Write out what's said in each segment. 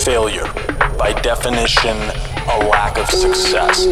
Failure, by definition, a lack of success.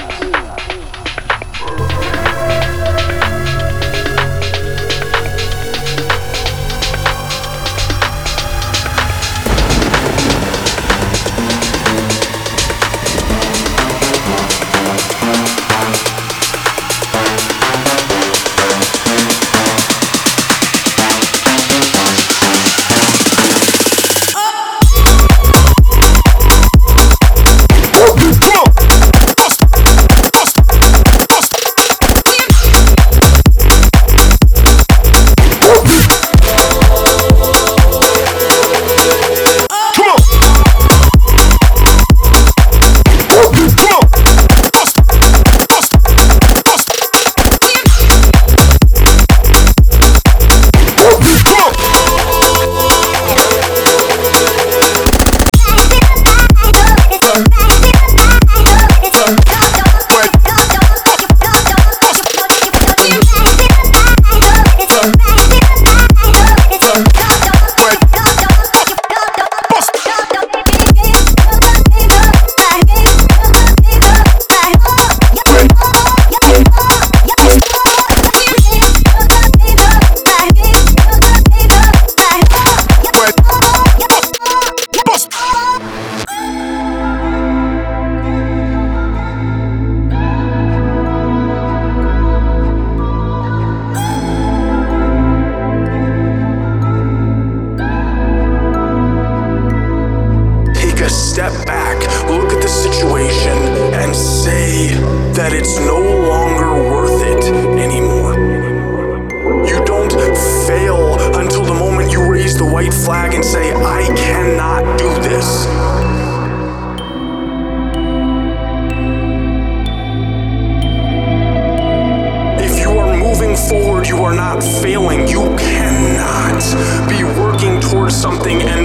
Step back, look at the situation, and say that it's no longer worth it anymore. You don't fail until the moment you raise the white flag and say, I cannot do this. If you are moving forward, you are not failing. You cannot be working towards something and